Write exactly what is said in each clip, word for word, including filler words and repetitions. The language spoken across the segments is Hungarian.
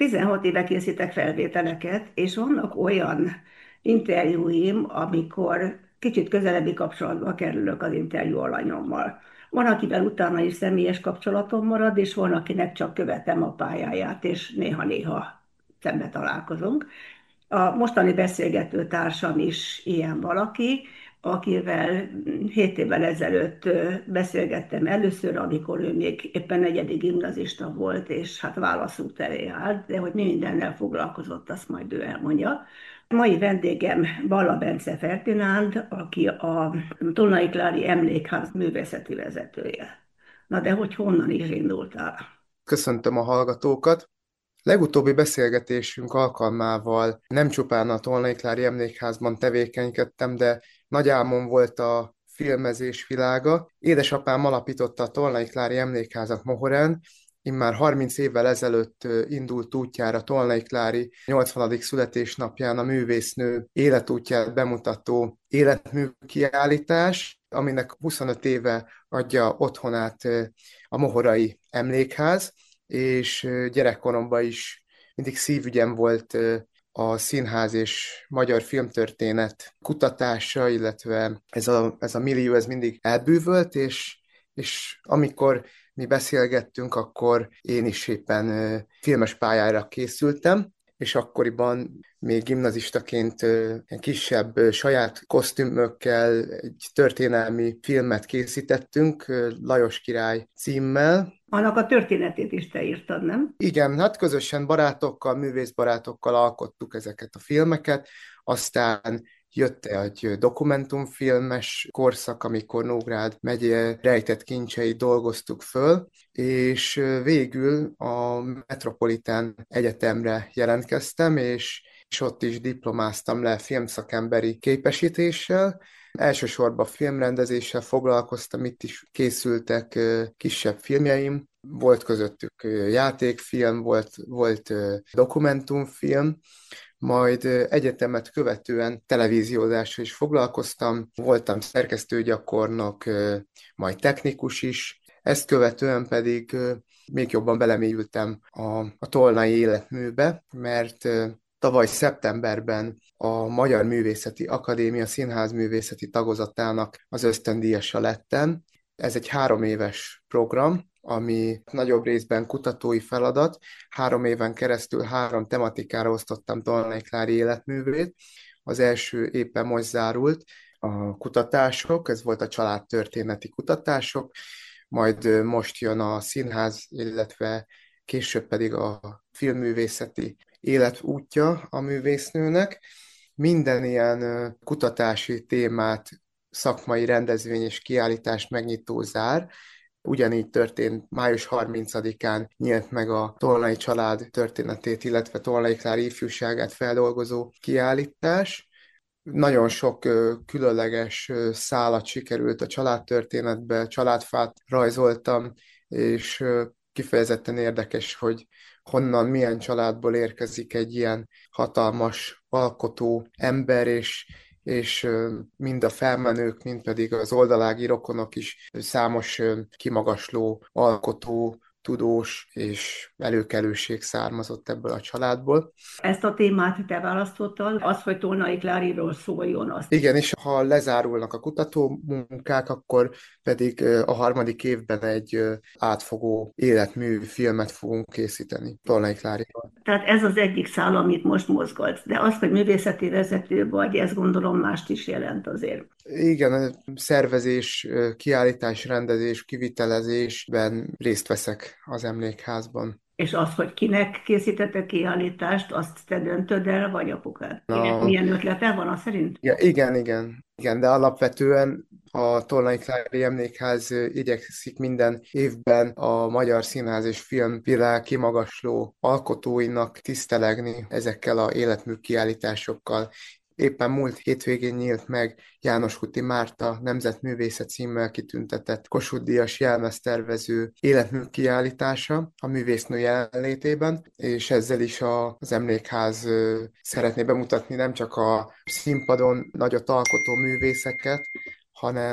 tizenhat éve készítek felvételeket, és vannak olyan interjúim, amikor kicsit közelebbi kapcsolatba kerülök az interjú alanyommal. Van, akivel utána is személyes kapcsolatom marad, és van, akinek csak követem a pályáját, és néha-néha szembe találkozunk. A mostani beszélgető társam is ilyen valaki, akivel hét évvel ezelőtt beszélgettem először, amikor ő még éppen negyedik gimnazista volt, és hát válaszút elé állt, de hogy mi mindennel foglalkozott, azt majd ő elmondja. A mai vendégem Balla Bence Ferdinánd, aki a Tolnai Klári Emlékház művészeti vezetője. Na de hogy honnan is indultál? Köszöntöm a hallgatókat! Legutóbbi beszélgetésünk alkalmával nem csupán a Tolnai Klári Emlékházban tevékenykedtem, de nagy álmom volt a filmezés világa. Édesapám alapította a Tolnai Klári Emlékházat Mohorán, immár harminc évvel ezelőtt indult útjára Tolnai Klári nyolcvanadik születésnapján a művésznő életútját bemutató életmű kiállítás, aminek huszonöt éve adja otthonát a Mohorai Emlékház, és gyerekkoromban is mindig szívügyem volt a színház és magyar filmtörténet kutatása, illetve ez a, ez a millió, ez mindig elbűvölt, és, és amikor mi beszélgettünk, akkor én is éppen filmes pályára készültem, és akkoriban még gimnazistaként ilyen kisebb saját kosztümökkel egy történelmi filmet készítettünk, Lajos király címmel. Annak a történetét is te írtad, nem? Igen, hát közösen barátokkal, művészbarátokkal alkottuk ezeket a filmeket, aztán jött egy dokumentumfilmes korszak, amikor Nógrád megye rejtett kincseit dolgoztuk föl, és végül a Metropolitán Egyetemre jelentkeztem, és, és ott is diplomáztam le filmszakemberi képesítéssel. Elsősorban filmrendezéssel foglalkoztam, itt is készültek kisebb filmjeim, volt közöttük játékfilm, volt, volt dokumentumfilm, majd egyetemet követően televíziózással is foglalkoztam, voltam szerkesztőgyakornok, majd technikus is, ezt követően pedig még jobban belemélyültem a, a tolnai életműbe, mert tavaly szeptemberben a Magyar Művészeti Akadémia színházművészeti tagozatának az ösztöndíjasa lettem. Ez egy három éves program, ami nagyobb részben kutatói feladat. Három éven keresztül három tematikára osztottam Tolnai Klári életművét. Az első éppen most zárult, a kutatások, ez volt a családtörténeti kutatások, majd most jön a színház, illetve később pedig a filmművészeti életútja a művésznőnek. Minden ilyen kutatási témát, szakmai rendezvény és kiállítást megnyitó zár. Ugyanígy történt május harmincadikán nyílt meg a Tolnai család történetét, illetve Tolnai Klári ifjúságát feldolgozó kiállítás. Nagyon sok különleges szálat sikerült a családtörténetbe, családfát rajzoltam, és kifejezetten érdekes, hogy honnan, milyen családból érkezik egy ilyen hatalmas alkotó ember, és, és mind a felmenők, mind pedig az oldalági rokonok is számos kimagasló alkotó, tudós és előkelőség származott ebből a családból. Ezt a témát te választottad, az, hogy Tolnai Kláriról szóljon, azt. Igen, és ha lezárulnak a kutató munkák, akkor pedig a harmadik évben egy átfogó életmű filmet fogunk készíteni Tolnai Kláriról. Tehát ez az egyik szál, amit most mozgatsz, de az, hogy művészeti vezető vagy, ez gondolom mást is jelent azért. Igen, szervezés, kiállítás, rendezés, kivitelezésben részt veszek az emlékházban. És az, hogy kinek készítette kiállítást, azt te döntöd el, vagy apukád? Kinek A, milyen ötlete van az szerint? ja, igen, igen, igen, de alapvetően a Tolnai Klári Emlékház igyekszik minden évben a magyar színház és filmvilág kimagasló alkotóinak tisztelegni ezekkel a életmű kiállításokkal. Éppen múlt hétvégén nyílt meg János Huthi Márta nemzetművésze címmel kitüntetett Kossuth Díjas jelmeztervező életmű kiállítása a művésznő jelenlétében, és ezzel is a, az emlékház szeretné bemutatni nem csak a színpadon nagyot alkotó művészeket, hanem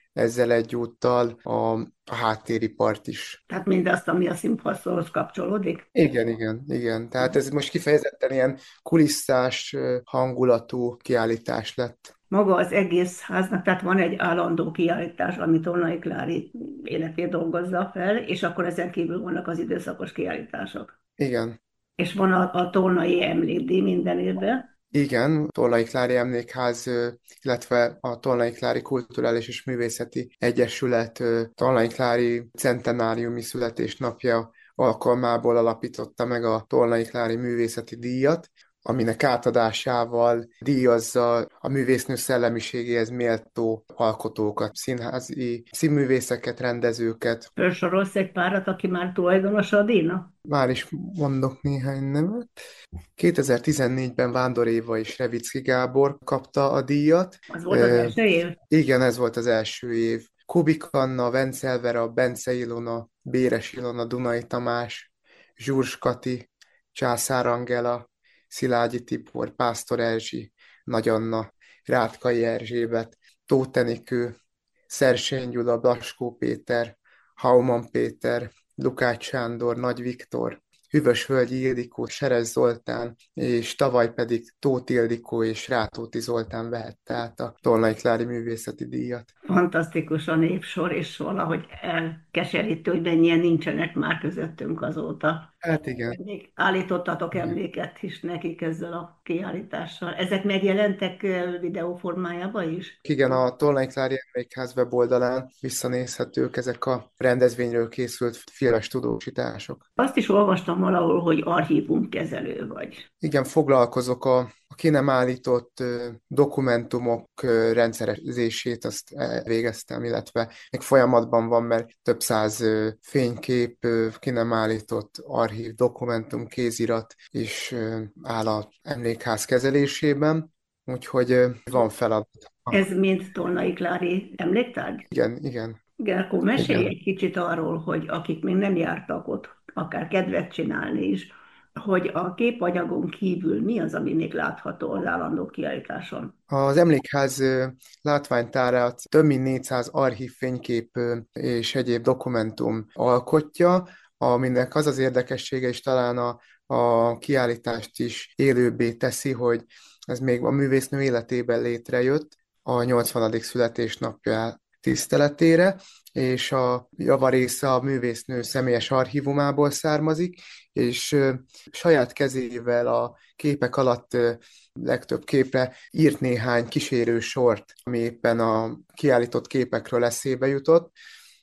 ezzel egyúttal a, a háttéripart is. Tehát mindazt, ami a színpadhoz kapcsolódik. Igen, igen, igen. Tehát ez most kifejezetten ilyen kulisszás ö, hangulatú kiállítás lett. Maga az egész háznak, tehát van egy állandó kiállítás, ami Tolnai Klári életét dolgozza fel, és akkor ezen kívül vannak az időszakos kiállítások. Igen. És van a, a Tolnai emlékdíj minden évben. Igen, Tolnai Klári Emlékház, ö, illetve a Tolnai Klári Kulturális és Művészeti Egyesület ö, Tolnai Klári centenáriumi születésnapja alkalmából alapította meg a Tolnai Klári Művészeti Díjat, aminek átadásával díjazza a művésznő szellemiségéhez méltó alkotókat, színházi színművészeket, rendezőket. Felsorolsz egy párat, aki már tulajdonosa a díjnak? Már is mondok néhány nevet. kétezer-tizennégyben Vándor Éva és Revicki Gábor kapta a díjat. Az volt az Ö, első év? igen, ez volt az első év. Kubik Anna, Vencel Bence Ilona, Béres Ilona, Dunai Tamás, Zsurs Kati, Császár Angela, Szilágyi Tibor, Pásztor Erzsi, Nagy Anna, Rátkai Erzsébet, Tóth Enikő, Szersény Gyula, Blaskó Péter, Hauman Péter, Lukács Sándor, Nagy Viktor, Hűvösvölgyi Ildikó, Seres Zoltán, és tavaly pedig Tóth Ildikó és Rátóti Zoltán vehette át a Tolnai Klári Művészeti Díjat. Fantasztikus a népsor, és valahogy elkeserítő, hogy mennyien nincsenek már közöttünk azóta. Hát igen. Még állítottatok Igen. emléket is nekik ezzel a kiállítással. Ezek megjelentek eh, videó formájában is? Igen, a Tolnai Klári Emlékház weboldalán visszanézhetők ezek a rendezvényről készült filmes tudósítások. Azt is olvastam valahol, hogy archívumkezelő vagy. Igen, foglalkozok a, a ki nem állított ö, dokumentumok ö, rendszerezését, azt végeztem, illetve még folyamatban van, mert több száz ö, fénykép, ö, ki nem állított archív, dokumentum, kézirat is ö, áll a emlékház kezelésében, úgyhogy ö, van feladat. Ez mind Tolnai Klári emléktárgy? Igen, igen, Igen, akkor mesélj igen. egy kicsit arról, hogy akik még nem jártak ott, akár kedvet csinálni is, hogy a képanyagon kívül mi az, ami még látható az állandó kiállításon. Az emlékház ö, látványtárát több mint négyszáz archív fénykép ö, és egyéb dokumentum alkotja, aminek az az érdekessége, és talán a, a kiállítást is élőbbé teszi, hogy ez még a művésznő életében létrejött a nyolcvanadik születésnapja tiszteletére, és a javarésze a művésznő személyes archívumából származik, és ö, saját kezével a képek alatt ö, legtöbb képre írt néhány kísérő sort, ami éppen a kiállított képekről eszébe jutott.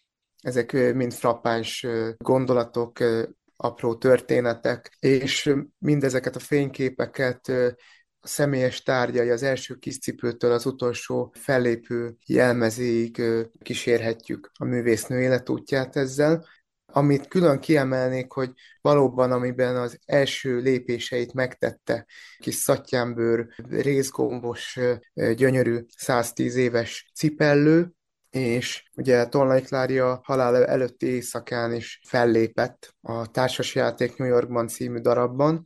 Ezek ö, mind frappáns ö, gondolatok, ö, apró történetek, és ö, mindezeket a fényképeket ö, a személyes tárgyai az első kiscipőtől az utolsó fellépő jelmezéig ö, kísérhetjük a művésznő életútját ezzel. Amit külön kiemelnék, hogy valóban, amiben az első lépéseit megtette, kis szattyánbőr, részgombos, ö, gyönyörű száztíz éves cipellő, és ugye Tolnai Klária halála előtti éjszakán is fellépett a Társasjáték New Yorkban című darabban,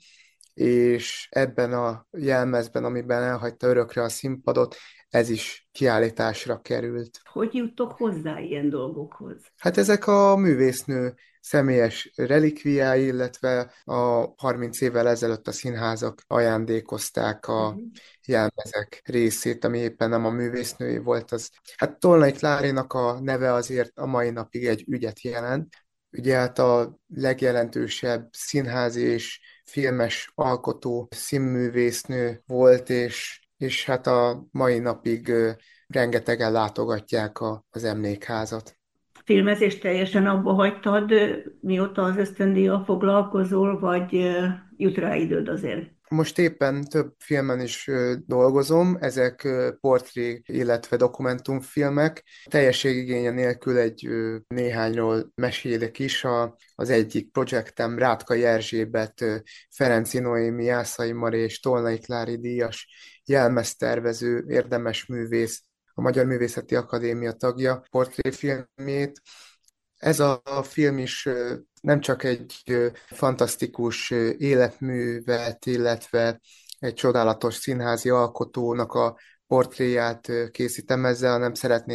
és ebben a jelmezben, amiben elhagyta örökre a színpadot, ez is kiállításra került. Hogy juttok hozzá ilyen dolgokhoz? Hát ezek a művésznő személyes relikviái, illetve a harminc évvel ezelőtt a színházak ajándékozták a Mhm. jelmezek részét, ami éppen nem a művésznői volt. Az. Hát Tolnai Klárinak a neve azért a mai napig egy ügyet jelent. Ugye hát a legjelentősebb színházi és filmes alkotó színművésznő volt, és, és hát a mai napig ö, rengetegen látogatják a, az emlékházat. Filmezést teljesen abba hagytad, mióta az ösztöndíjjal foglalkozol, vagy eh, jut rá időd azért? Most éppen több filmen is ö, dolgozom, ezek ö, portré, illetve dokumentumfilmek. Teljességigénye nélkül egy ö, néhányról mesélek is. A, az egyik projektem Rátkai Erzsébet, ö, Ferenci Noémi, Jászai Mari és Tolnai Klári díjas jelmeztervező, érdemes művész, a Magyar Művészeti Akadémia tagja portréfilmjét. Ez a film is ö, nem csak egy ö, fantasztikus ö, életművet, illetve egy csodálatos színházi alkotónak a portréját ö, készítem ezzel, hanem szeretném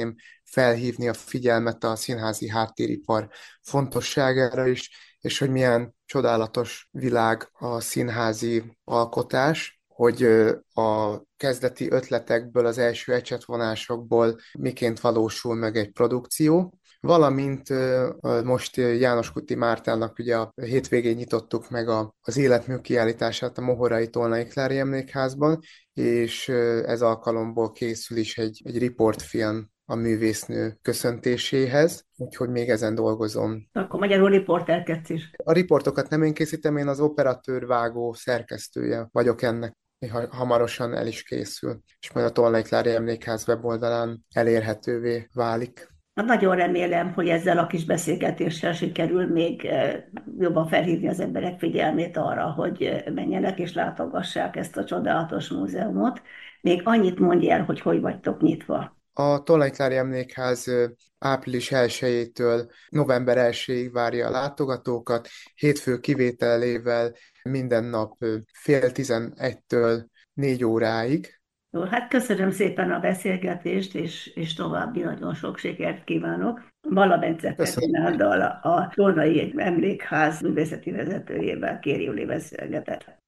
felhívni a figyelmet a színházi háttéripar fontosságára is, és hogy milyen csodálatos világ a színházi alkotás, hogy a kezdeti ötletekből, az első ecsetvonásokból miként valósul meg egy produkció, valamint most János Kuti Mártának ugye a hétvégén nyitottuk meg a, az életmű kiállítását a Mohorai Tolnai Klári Emlékházban, és ez alkalomból készül is egy, egy riportfilm a művésznő köszöntéséhez, úgyhogy még ezen dolgozom. Akkor magyarul riporterkedsz is. A riportokat nem én készítem, én az operatőr, vágó, szerkesztője vagyok ennek. Ha- Hamarosan el is készül, és majd a Tolnai Klári Emlékház weboldalán elérhetővé válik. Hát nagyon remélem, hogy ezzel a kis beszélgetéssel sikerül még eh, jobban felhívni az emberek figyelmét arra, hogy eh, menjenek és látogassák ezt a csodálatos múzeumot. Még annyit mondj el, hogy hogy vagytok nyitva. A Tolnai Klári Emlékház ö, április elsejétől november elsejéig várja a látogatókat, hétfő kivételével minden nap ö, fél tizenegytől négy óráig. Jó, hát köszönöm szépen a beszélgetést, és, és további nagyon sok sikert kívánok. Balla Bence Köszönöm. Ferdinándal, a Tolnai Emlékház művészeti vezetőjével Kéri Júli beszélgetett.